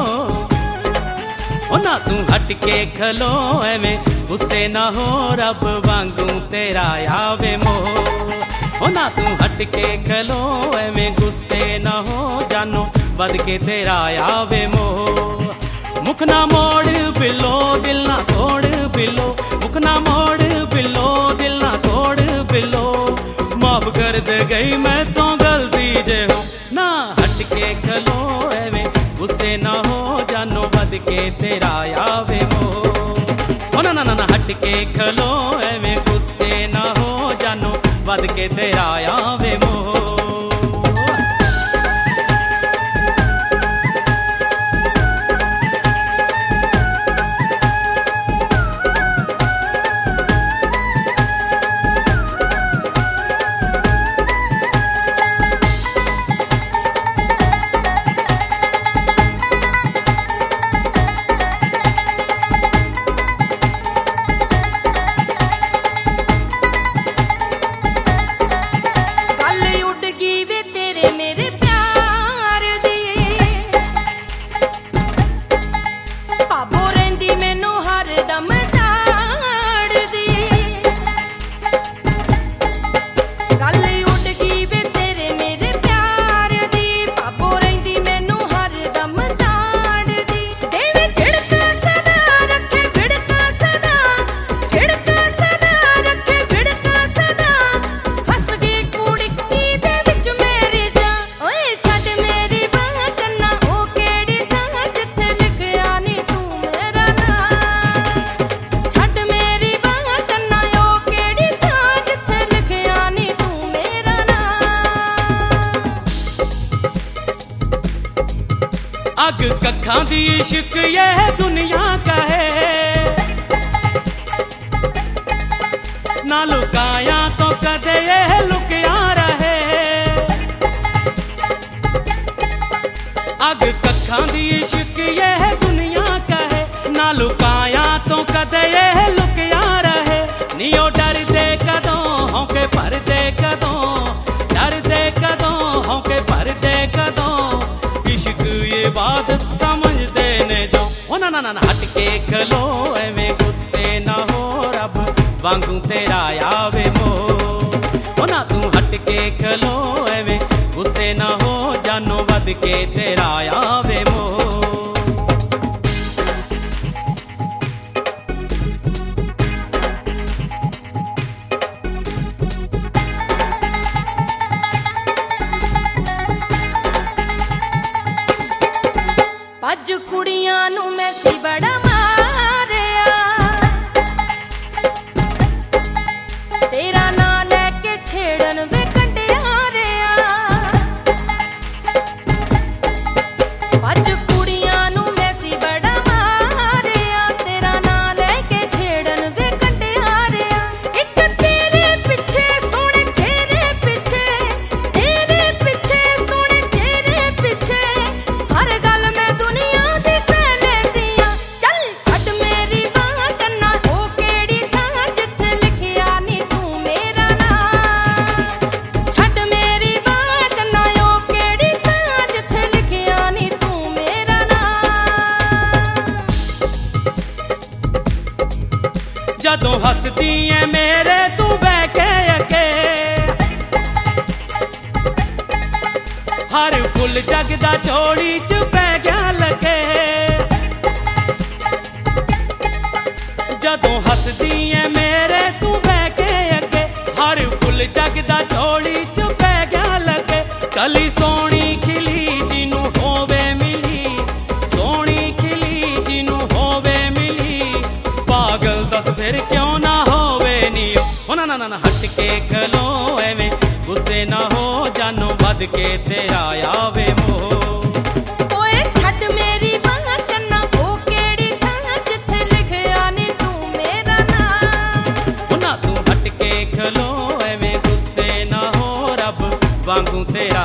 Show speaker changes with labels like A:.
A: ओ ना तू हट के खलो एवें गुस्से ना हो, रब वांगू तेरा आवे मोह। ओ ना तू हट के खलो एवें गुस्से ना हो, जानो बद के तेरा आवे मोह। मुख ना मोड़ बिलो दिल ना तोड़ बिलो, मुख ना मोड़ बिलो दिल ना तोड़ बिलो। माफ कर दे गई मैं तो गलती जे हो, ना हट के खलो एवें गुस्से ना हो, जानो बद के तेरा आवे मोह। ओ ना ना ना हट के खलो एवें गुस्से ना हो, जानो बद के तेरा आवे मोह। अग कखा दी इश्क ये दुनिया का है, ना लुकाया तो कदे ये लुकिया रहे। अग कखा दी इश्क ये दुनिया का है, ना लुकाया तो कदे ये लुकिया रहे। नियो डर दे कदों होके भर दे कदों, डर दे कदों होके भर दे कदों। ये बात समझ देने जो, ओ ना ना ना हट के खलो एवें गुस्से ना हो, रब वांगू तेरा आवे मोह। ओ ना तू हट के खलो एवें गुस्से ना हो, जानो बद के तेरा आवे मोह।
B: अज कुड़ियां नू मैसी बड़ा मारिया, तेरा ना लैके छेड़न वे कंडिया रिया। अज कुड़ियां नू मैसी बड़ा मारिया, तेरा ना लैके छेड़न वे कंडिया रिया। एक तेरे पिछे सोने चेहरे पिछे, तेरे पिछे सोने चेहरे पिछे, हर गल में
A: जदों हसदी है मेरे तू बह के अगे, हर फुल जगदा चोड़ी च पै गया लगे। जदों हसदी है मेरे तू बह के अगे, हर फुल जगदा चोड़ी च पै गया लगे। कली सोनी खिली जिनू होवे मिली, सोनी खिली जिनू होवे मिली। पागल दस फिर क्यों ना होवे नियो, ओ ना ना ना हट के खलो एवें गुस्से ना हो, जानो बद के तेरा आवे मोह।
B: ओए छट मेरी बात ना, ओ केड़ी थां जिथे लिखया नी तू मेरा नाम।
A: ओ ना तू हट के खलो एवें गुस्से ना हो, रब वांगू तेरा